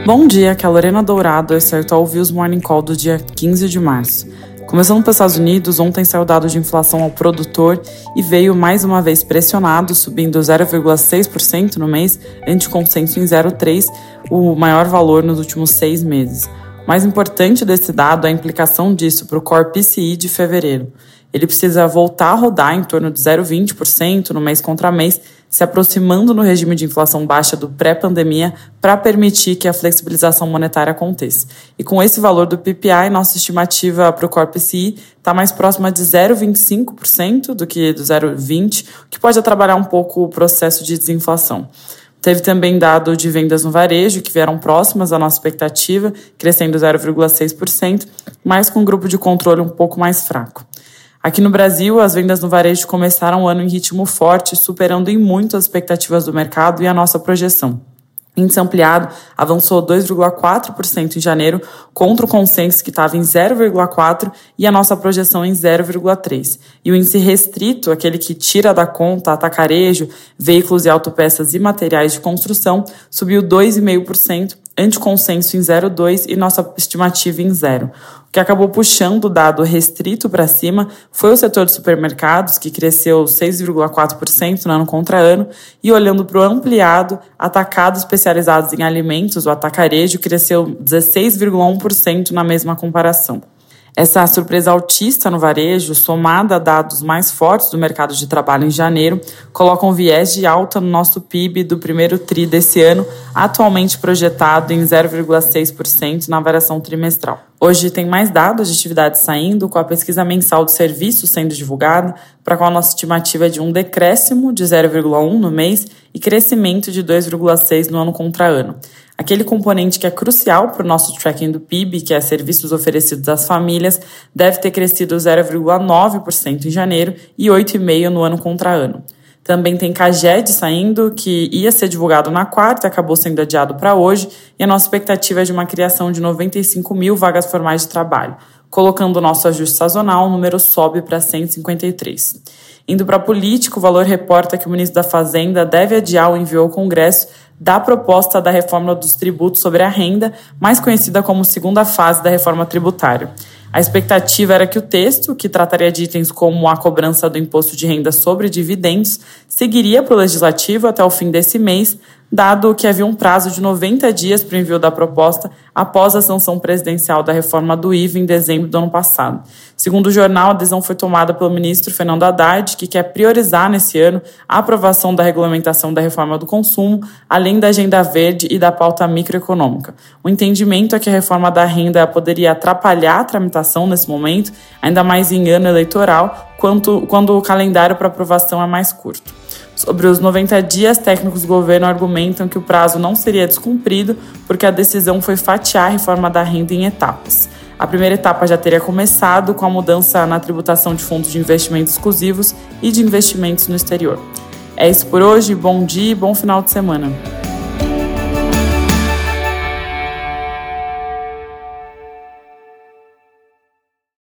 Bom dia, aqui é a Lorena Dourado, esse é o Itaú News Morning Call do dia 15 de março. Começando pelos Estados Unidos, ontem saiu o dado de inflação ao produtor e veio mais uma vez pressionado, subindo 0,6% no mês, ante consenso em 0,3%, o maior valor nos últimos 6 meses. O mais importante desse dado é a implicação disso para o Core PCI de fevereiro. Ele precisa voltar a rodar em torno de 0,20% no mês contra mês, se aproximando no regime de inflação baixa do pré-pandemia para permitir que a flexibilização monetária aconteça. E com esse valor do PPI, nossa estimativa para o Core PCI está mais próxima de 0,25% do que do 0,20%, o que pode atrapalhar um pouco o processo de desinflação. Teve também dado de vendas no varejo, que vieram próximas à nossa expectativa, crescendo 0,6%, mas com um grupo de controle um pouco mais fraco. Aqui no Brasil, as vendas no varejo começaram o ano em ritmo forte, superando em muito as expectativas do mercado e a nossa projeção. Índice ampliado avançou 2,4% em janeiro, contra o consenso que estava em 0,4% e a nossa projeção em 0,3%. E o índice restrito, aquele que tira da conta atacarejo, veículos e autopeças e materiais de construção, subiu 2,5%, ante consenso em 0,2% e nossa estimativa em 0%. O que acabou puxando o dado restrito para cima foi o setor de supermercados, que cresceu 6,4% no ano contra ano, e olhando para o ampliado, atacados especializados em alimentos, o atacarejo, cresceu 16,1% na mesma comparação. Essa surpresa altista no varejo, somada a dados mais fortes do mercado de trabalho em janeiro, coloca um viés de alta no nosso PIB do primeiro TRI desse ano, atualmente projetado em 0,6% na variação trimestral. Hoje tem mais dados de atividade saindo, com a pesquisa mensal de serviços sendo divulgada, para a qual a nossa estimativa é de um decréscimo de 0,1% no mês e crescimento de 2,6% no ano contra ano. Aquele componente que é crucial para o nosso tracking do PIB, que é serviços oferecidos às famílias, deve ter crescido 0,9% em janeiro e 8,5% no ano contra ano. Também tem CAGED saindo, que ia ser divulgado na quarta e acabou sendo adiado para hoje, e a nossa expectativa é de uma criação de 95 mil vagas formais de trabalho. Colocando o nosso ajuste sazonal, o número sobe para 153. Indo para política, o Valor reporta que o ministro da Fazenda deve adiar o envio ao Congresso da proposta da reforma dos tributos sobre a renda, mais conhecida como segunda fase da reforma tributária. A expectativa era que o texto, que trataria de itens como a cobrança do imposto de renda sobre dividendos, seguiria para o Legislativo até o fim desse mês, dado que havia um prazo de 90 dias para o envio da proposta após a sanção presidencial da reforma do IVA em dezembro do ano passado. Segundo o jornal, a decisão foi tomada pelo ministro Fernando Haddad, que quer priorizar nesse ano a aprovação da regulamentação da reforma do consumo, além da agenda verde e da pauta microeconômica. O entendimento é que a reforma da renda poderia atrapalhar a tramitação nesse momento, ainda mais em ano eleitoral, quando o calendário para aprovação é mais curto. Sobre os 90 dias, técnicos do governo argumentam que o prazo não seria descumprido porque a decisão foi fatiar a reforma da renda em etapas. A primeira etapa já teria começado com a mudança na tributação de fundos de investimentos exclusivos e de investimentos no exterior. É isso por hoje, bom dia e bom final de semana.